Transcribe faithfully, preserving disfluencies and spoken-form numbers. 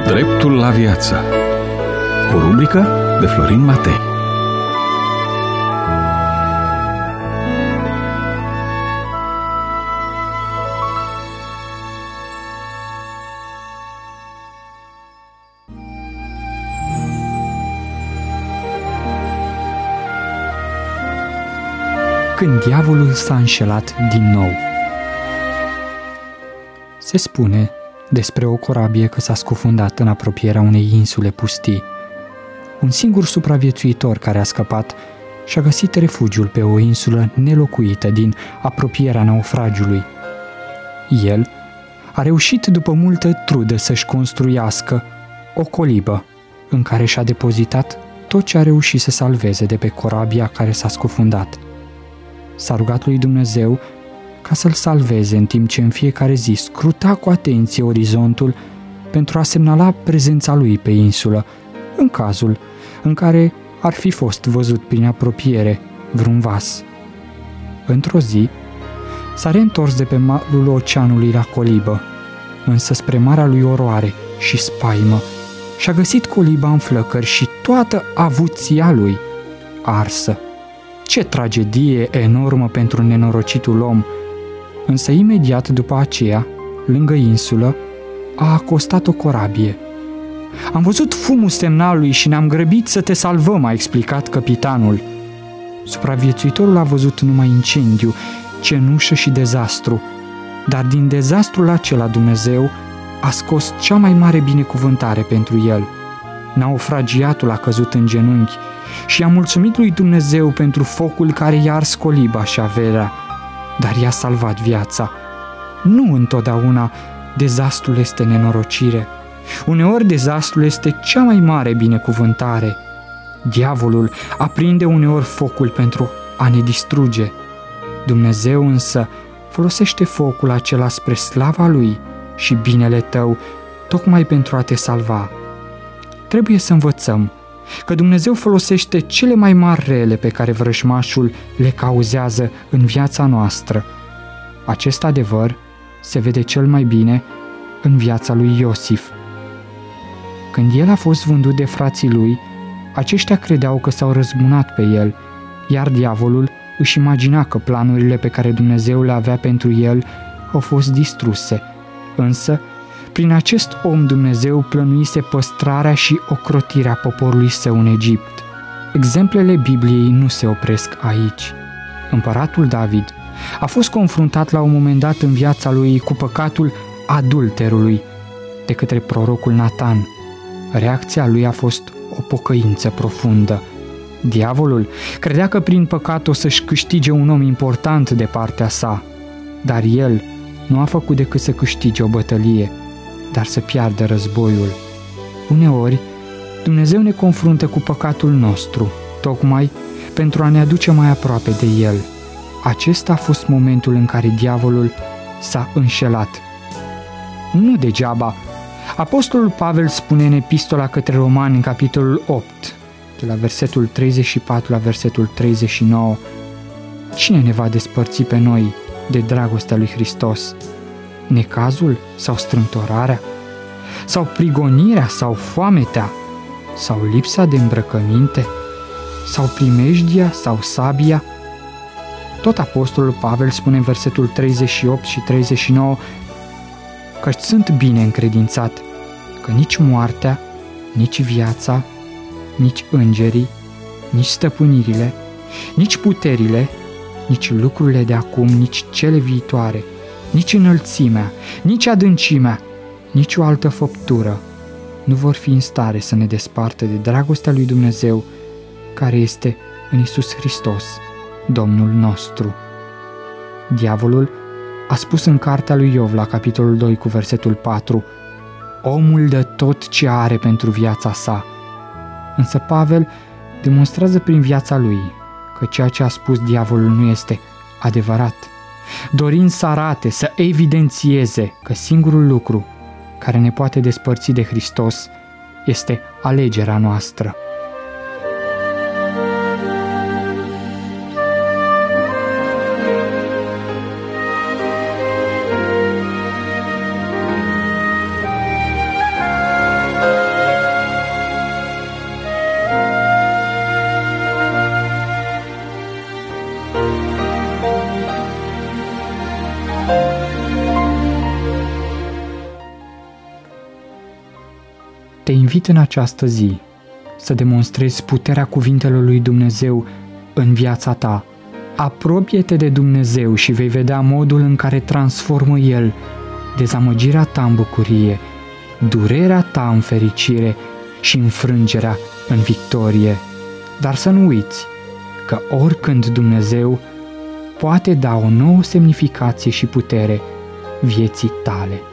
Dreptul la viață. O rubrică de Florin Matei. Când diavolul s-a înșelat din nou. Se spune despre o corabie că s-a scufundat în apropierea unei insule pustii. Un singur supraviețuitor care a scăpat și-a găsit refugiul pe o insulă nelocuită din apropierea naufragiului. El a reușit după multă trudă să-și construiască o colibă în care și-a depozitat tot ce a reușit să salveze de pe corabia care s-a scufundat. S-a rugat lui Dumnezeu ca să-l salveze în timp ce în fiecare zi scruta cu atenție orizontul pentru a semnala prezența lui pe insulă, în cazul în care ar fi fost văzut prin apropiere vreun vas. Într-o zi, s-a reîntors de pe malul oceanului la colibă, însă spre marea lui oroare și spaimă și-a găsit coliba în flăcări și toată avuția lui arsă. Ce tragedie enormă pentru nenorocitul om! Însă imediat după aceea, lângă insulă, a acostat o corabie. Am văzut fumul semnalului și ne-am grăbit să te salvăm, a explicat capitanul. Supraviețuitorul a văzut numai incendiu, cenușă și dezastru, dar din dezastrul acela Dumnezeu a scos cea mai mare binecuvântare pentru el. Naufragiatul a căzut în genunchi și a mulțumit lui Dumnezeu pentru focul care i-a ars coliba și averea, dar i-a salvat viața. Nu întotdeauna dezastrul este nenorocire. Uneori dezastrul este cea mai mare binecuvântare. Diavolul aprinde uneori focul pentru a ne distruge. Dumnezeu însă folosește focul acela spre slava lui și binele tău, tocmai pentru a te salva. Trebuie să învățăm că Dumnezeu folosește cele mai mari rele pe care vrăjmașul le cauzează în viața noastră. Acest adevăr se vede cel mai bine în viața lui Iosif. Când el a fost vândut de frații lui, aceștia credeau că s-au răzbunat pe el, iar diavolul își imagina că planurile pe care Dumnezeu le avea pentru el au fost distruse. Însă, prin acest om Dumnezeu plănuise păstrarea și ocrotirea poporului său în Egipt. Exemplele Bibliei nu se opresc aici. Împăratul David a fost confruntat la un moment dat în viața lui cu păcatul adulterului de către prorocul Natan. Reacția lui a fost o pocăință profundă. Diavolul credea că prin păcat o să-și câștige un om important de partea sa, dar el nu a făcut decât să câștige o bătălie, dar să piardă războiul. Uneori, Dumnezeu ne confruntă cu păcatul nostru, tocmai pentru a ne aduce mai aproape de El. Acesta a fost momentul în care diavolul s-a înșelat. Nu degeaba, apostolul Pavel spune în epistola către Romani, în capitolul opt, de la versetul treizeci și patru la versetul treizeci și nouă, cine ne va despărți pe noi de dragostea lui Hristos? Necazul sau strâmtorarea? Sau prigonirea sau foametea? Sau lipsa de îmbrăcăminte? Sau primejdia sau sabia? Tot apostolul Pavel spune în versetul treizeci și opt și treizeci și nouă că sunt bine încredințat că nici moartea, nici viața, nici îngerii, nici stăpânirile, nici puterile, nici lucrurile de acum, nici cele viitoare, nici înălțimea, nici adâncimea, nici o altă făptură nu vor fi în stare să ne despartă de dragostea lui Dumnezeu care este în Iisus Hristos, Domnul nostru. Diavolul a spus în cartea lui Iov la capitolul doi cu versetul patru: omul dă tot ce are pentru viața sa. Însă Pavel demonstrează prin viața lui că ceea ce a spus diavolul nu este adevărat, dorind să arate, să evidențieze că singurul lucru care ne poate despărți de Hristos este alegerea noastră. Te invit în această zi să demonstrezi puterea cuvintelor lui Dumnezeu în viața ta. Apropie-te de Dumnezeu și vei vedea modul în care transformă El dezamăgirea ta în bucurie, durerea ta în fericire și înfrângerea în victorie. Dar să nu uiți că oricând Dumnezeu poate da o nouă semnificație și putere vieții tale.